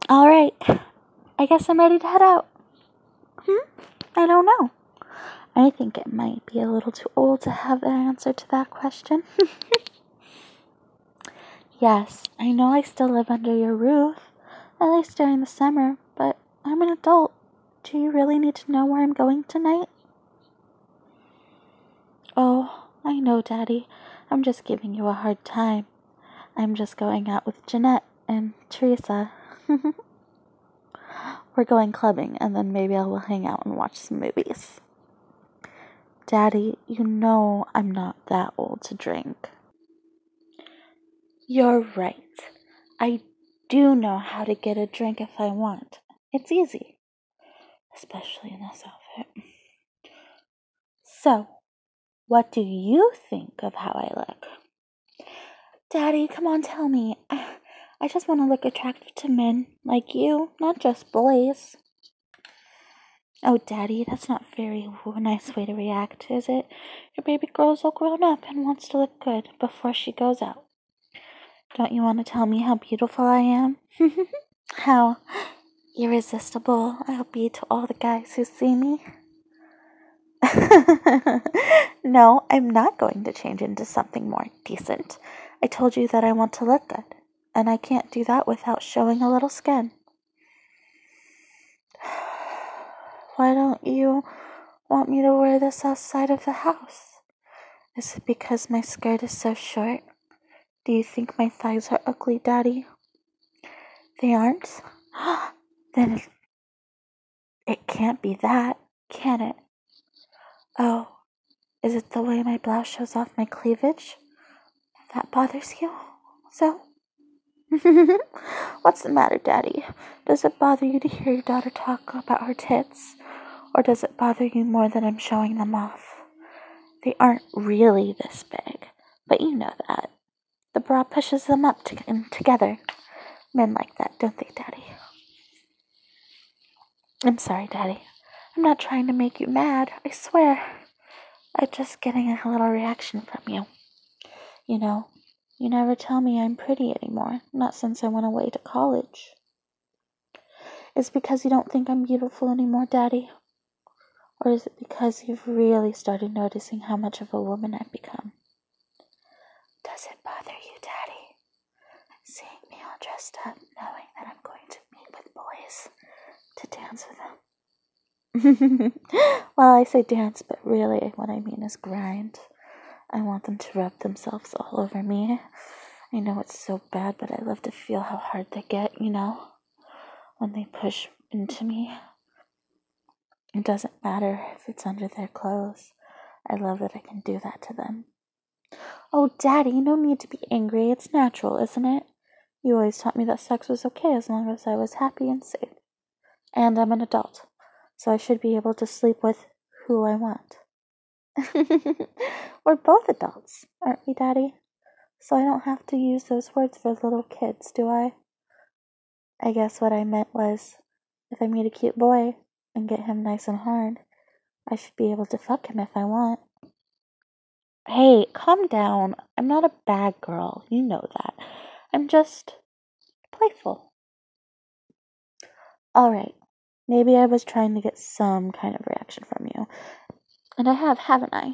Alright, I guess I'm ready to head out. I don't know. I think it might be a little too old to have an answer to that question. Yes, I know I still live under your roof, at least during the summer, but I'm an adult. Do you really need to know where I'm going tonight? Oh, I know, Daddy. I'm just giving you a hard time. I'm just going out with Jeanette and Teresa. We're going clubbing, and then maybe I will hang out and watch some movies. Daddy, you know I'm not that old to drink. You're right. I do know how to get a drink if I want. It's easy, especially in this outfit. So, what do you think of how I look? Daddy, come on, tell me. I just want to look attractive to men like you, not just boys. Oh, Daddy, that's not very nice way to react, is it? Your baby girl's all grown up and wants to look good before she goes out. Don't you want to tell me how beautiful I am? How irresistible I'll be to all the guys who see me? No, I'm not going to change into something more decent. I told you that I want to look good, and I can't do that without showing a little skin. Why don't you want me to wear this outside of the house? Is it because my skirt is so short? Do you think my thighs are ugly, Daddy? They aren't? Then it can't be that, can it? Oh, is it the way my blouse shows off my cleavage? That bothers you? So? What's the matter, Daddy? Does it bother you to hear your daughter talk about her tits? Or does it bother you more that I'm showing them off? They aren't really this big, but you know that. The bra pushes them up together. Men like that, don't they, Daddy? I'm sorry, Daddy. I'm not trying to make you mad, I swear. I'm just getting a little reaction from you. You know, you never tell me I'm pretty anymore, not since I went away to college. Is it because you don't think I'm beautiful anymore, Daddy? Or is it because you've really started noticing how much of a woman I've become? Does it bother you, Daddy, seeing me all dressed up, knowing that I'm going to meet with boys to dance with them? Well, I say dance, but really what I mean is grind. I want them to rub themselves all over me. I know it's so bad, but I love to feel how hard they get, you know, when they push into me. It doesn't matter if it's under their clothes. I love that I can do that to them. Oh, Daddy, no need to be angry. It's natural, isn't it? You always taught me that sex was okay as long as I was happy and safe. And I'm an adult, so I should be able to sleep with who I want. We're both adults, aren't we, Daddy? So I don't have to use those words for little kids, do I? I guess what I meant was, if I meet a cute boy and get him nice and hard, I should be able to fuck him if I want. Hey, calm down. I'm not a bad girl. You know that. I'm just playful. Alright, maybe I was trying to get some kind of reaction from you. And I have, haven't I?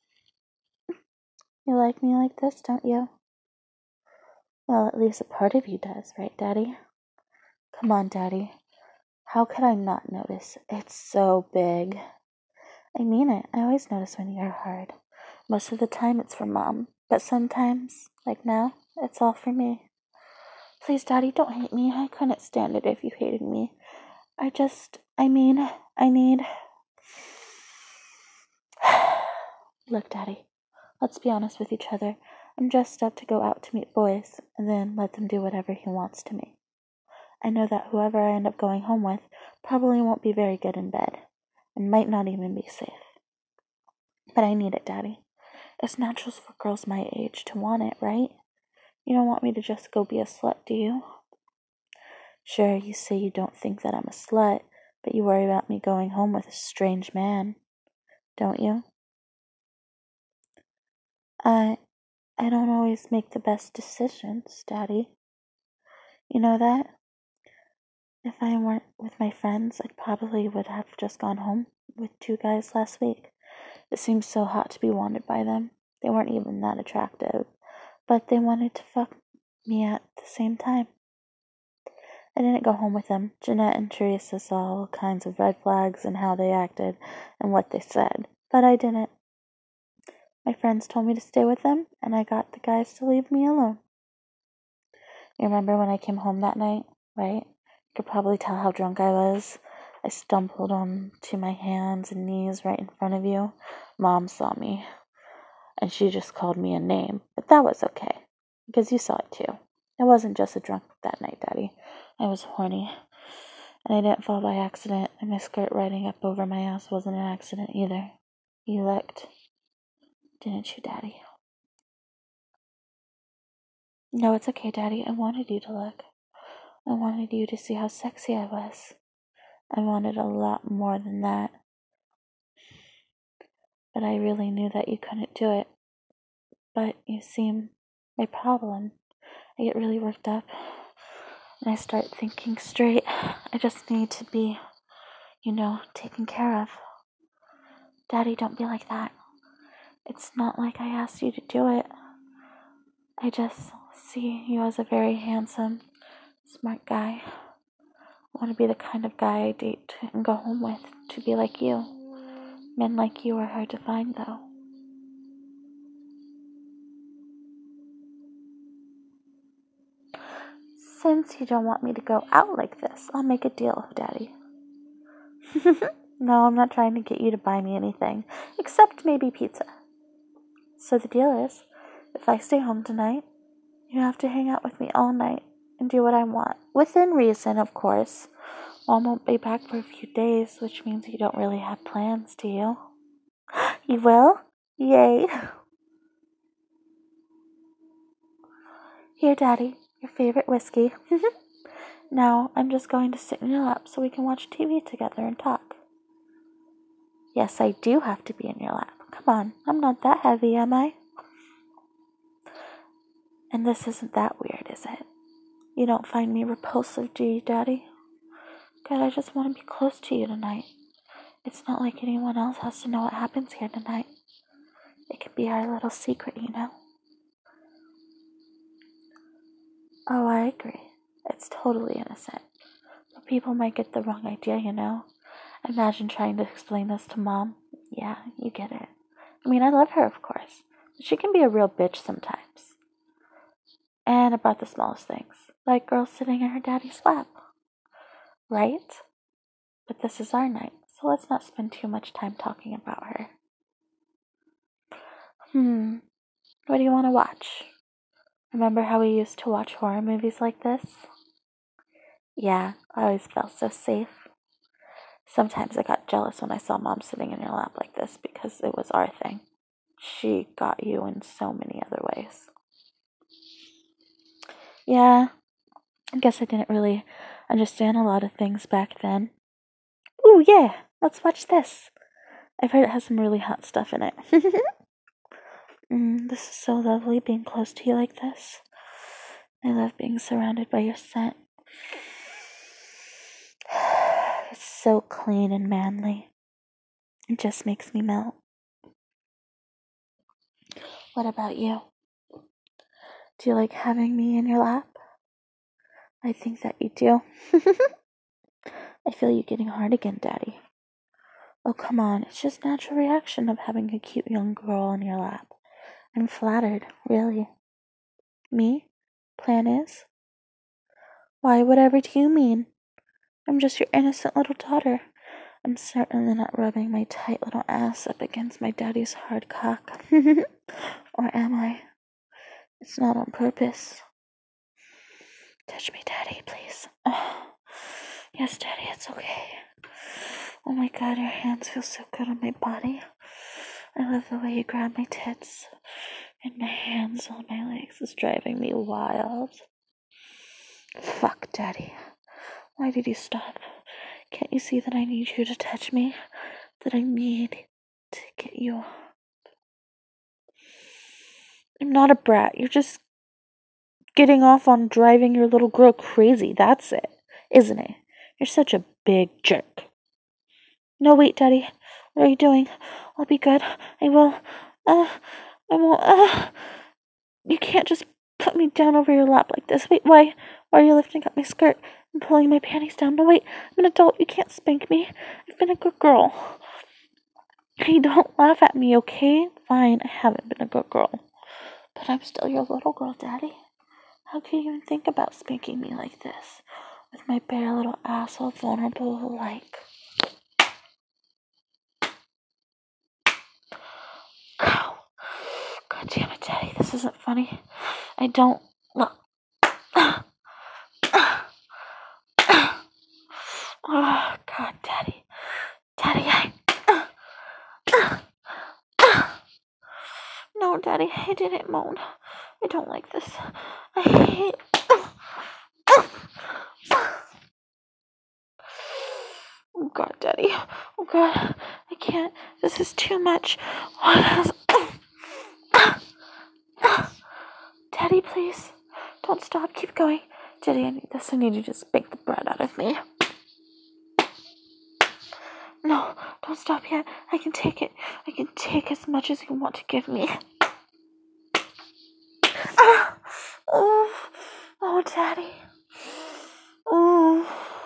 You like me like this, don't you? Well, at least a part of you does, right, Daddy? Come on, Daddy. How could I not notice? It's so big. I mean it. I always notice when you're hard. Most of the time it's for Mom, but sometimes, like now, it's all for me. Please, Daddy, don't hate me. I couldn't stand it if you hated me. I need... Look, Daddy, let's be honest with each other. I'm dressed up to go out to meet boys, and then let them do whatever he wants to me. I know that whoever I end up going home with probably won't be very good in bed, and might not even be safe. But I need it, Daddy. It's natural for girls my age to want it, right? You don't want me to just go be a slut, do you? Sure, you say you don't think that I'm a slut, but you worry about me going home with a strange man, don't you? I don't always make the best decisions, Daddy. You know that? If I weren't with my friends, I probably would have just gone home with 2 guys last week. It seemed so hot to be wanted by them. They weren't even that attractive, but they wanted to fuck me at the same time. I didn't go home with them. Jeanette and Teresa saw all kinds of red flags in how they acted and what they said, but I didn't. My friends told me to stay with them, and I got the guys to leave me alone. You remember when I came home that night, right? You could probably tell how drunk I was. I stumbled onto my hands and knees right in front of you. Mom saw me, and she just called me a name, but that was okay, because you saw it too. I wasn't just a drunk that night, Daddy. I was horny, and I didn't fall by accident, and my skirt riding up over my ass wasn't an accident either. You licked, didn't you, Daddy? No, it's okay, Daddy. I wanted you to lick. I wanted you to see how sexy I was. I wanted a lot more than that. But I really knew that you couldn't do it. But you seem my problem. I get really worked up, and I start thinking straight. I just need to be, taken care of. Daddy, don't be like that. It's not like I asked you to do it. I just see you as a very handsome, smart guy. I want to be the kind of guy I date and go home with, to be like you. Men like you are hard to find, though. Since you don't want me to go out like this, I'll make a deal, Daddy. No, I'm not trying to get you to buy me anything, except maybe pizza. So the deal is, if I stay home tonight, you have to hang out with me all night and do what I want. Within reason, of course. Mom won't be back for a few days, which means you don't really have plans, do you? You will? Yay. Here, Daddy, your favorite whiskey. Now, I'm just going to sit in your lap so we can watch TV together and talk. Yes, I do have to be in your lap. Come on, I'm not that heavy, am I? And this isn't that weird, is it? You don't find me repulsive, do you, Daddy? God, I just want to be close to you tonight. It's not like anyone else has to know what happens here tonight. It could be our little secret, Oh, I agree. It's totally innocent. But people might get the wrong idea, Imagine trying to explain this to Mom. Yeah, you get it. I mean, I love her, of course. But she can be a real bitch sometimes. And about the smallest things. Like girls sitting in her daddy's lap. Right? But this is our night, so let's not spend too much time talking about her. What do you want to watch? Remember how we used to watch horror movies like this? Yeah, I always felt so safe. Sometimes I got jealous when I saw Mom sitting in your lap like this because it was our thing. She got you in so many other ways. Yeah, I guess I didn't really understand a lot of things back then. Ooh, yeah, let's watch this. I've heard it has some really hot stuff in it. This is so lovely being close to you like this. I love being surrounded by your scent. It's so clean and manly. It just makes me melt. What about you? Do you like having me in your lap? I think that you do. I feel you getting hard again, Daddy. Oh, come on. It's just natural reaction of having a cute young girl in your lap. I'm flattered, really. Me? Plan is? Why, whatever do you mean? I'm just your innocent little daughter. I'm certainly not rubbing my tight little ass up against my daddy's hard cock. Or am I? It's not on purpose. Touch me, Daddy, please. Oh. Yes, Daddy, it's okay. Oh my God, your hands feel so good on my body. I love the way you grab my tits. And my hands on my legs is driving me wild. Fuck, Daddy. Why did you stop? Can't you see that I need you to touch me? That I need to get you. I'm not a brat. You're just getting off on driving your little girl crazy. That's it, isn't it? You're such a big jerk. No, wait, Daddy. What are you doing? I'll be good. I will. I won't. You can't just put me down over your lap like this. Wait, why? Why are you lifting up my skirt and pulling my panties down? No, wait. I'm an adult. You can't spank me. I've been a good girl. Hey, don't laugh at me, okay? Fine, I haven't been a good girl. But I'm still your little girl, Daddy. How can you even think about spanking me like this? With my bare little ass all vulnerable like. God damn it, Daddy. This isn't funny. I don't look. Oh, God, Daddy. Daddy, No, Daddy, I didn't moan. I don't like this. I hate. Oh, God, Daddy. Oh, God. I can't. This is too much. What is. Daddy, please. Don't stop. Keep going. Daddy, I need this. I need you to spank the bread out of me. No, don't stop yet. I can take it. I can take as much as you want to give me. Oh, Daddy. Oh.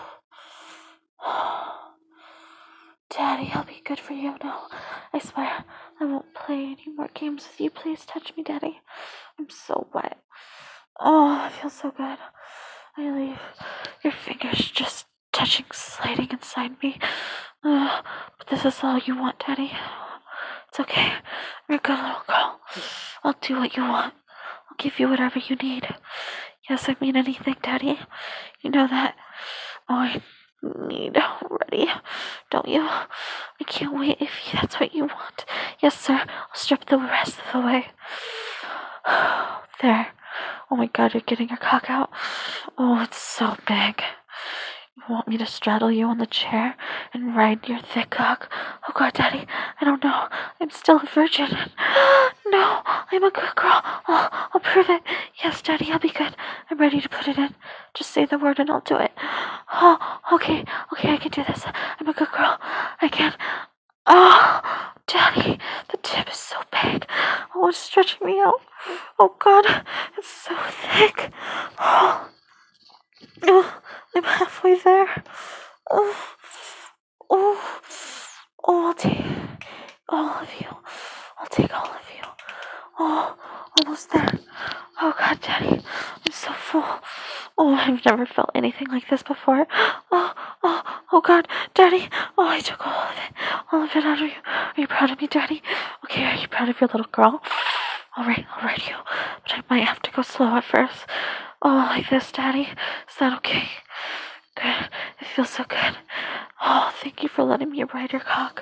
Daddy, I'll be good for you now. I swear, I won't play any more games with you. Please touch me, Daddy. I'm so wet. Oh, it feels so good. I leave your fingers just touching, sliding inside me. But this is all you want, Daddy. It's okay. You're a good little girl. I'll do what you want. I'll give you whatever you need. Yes, I mean anything, Daddy. You know that. Oh, I need already, don't you? I can't wait if that's what you want. Yes, sir. I'll strip the rest of the way. There. Oh my God, you're getting your cock out. Oh, it's so big. You want me to straddle you on the chair and ride your thick cock? Oh God, Daddy, I don't know. I'm still a virgin. No, I'm a good girl. I'll prove it. Yes, Daddy, I'll be good. I'm ready to put it in. Just say the word and I'll do it. Oh, okay, I can do this. I'm a good girl. I can. Oh, Daddy, the tip is so big. Oh, it's stretching me out. Oh God, it's so thick. Oh, I'm halfway there. Oh, oh, I'll take all of you. I'll take all of you. Oh, almost there. Oh God, Daddy, I'm so full. Oh, I've never felt anything like this before. Oh God, Daddy. Oh, I took all of it out of you. Are you proud of me, Daddy? Okay, are you proud of your little girl? All right, I'll ride you, but I might have to go slow at first. Oh, like this, Daddy. Is that okay? Good. It feels so good. Oh, thank you for letting me ride your cock.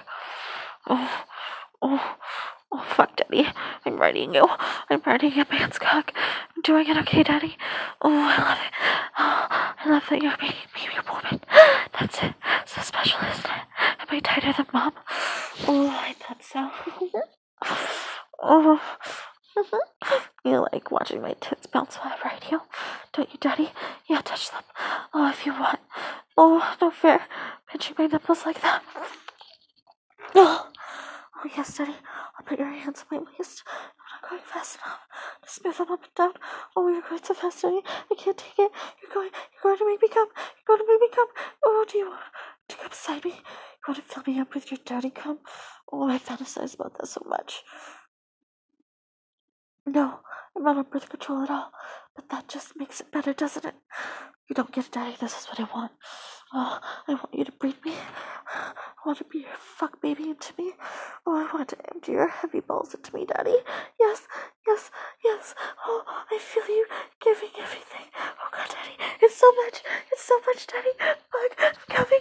Oh, fuck, Daddy. I'm riding you. I'm riding a man's cock. I'm doing it okay, Daddy. Oh, I love it. Oh, I love that you're making me your woman. That's it. So special, isn't it? Am I tighter than Mom? Oh, I thought so. Oh. You like watching my tits bounce while I ride you? Don't you, Daddy? Yeah, touch them. Oh, if you want. Oh, no fair. Pinching my nipples like that. Oh, yes, Daddy. I'll put your hands on my waist. I'm not going fast enough to smooth them up and down. Oh, you're going so fast, Daddy. I can't take it. You're going to make me come. You're going to make me come. Oh, do you want to come beside me? You want to fill me up with your daddy cum? Oh, I fantasize about that so much. No, I'm not on birth control at all, but that just makes it better, doesn't it? You don't get it, Daddy. This is what I want. Oh, I want you to breathe me. I want to be your fuck baby into me. Oh, I want to empty your heavy balls into me, Daddy. Yes. Oh, I feel you giving everything. Oh, God, Daddy. It's so much, Daddy. Fuck, I'm coming.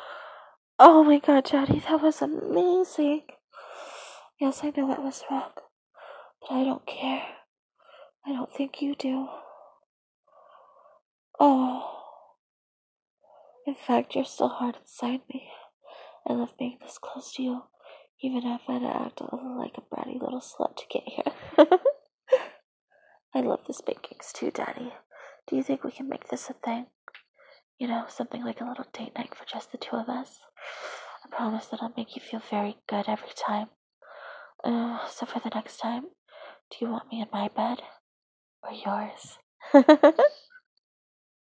Oh my God, Daddy, that was amazing. Yes, I know it was wrong. But I don't care. I don't think you do. Oh. In fact, you're still hard inside me. I love being this close to you, even if I had to act like a bratty little slut to get here. I love the spankings too, Daddy. Do you think we can make this a thing? You know, something like a little date night for just the two of us. I promise that I'll make you feel very good every time. So for the next time, do you want me in my bed or yours?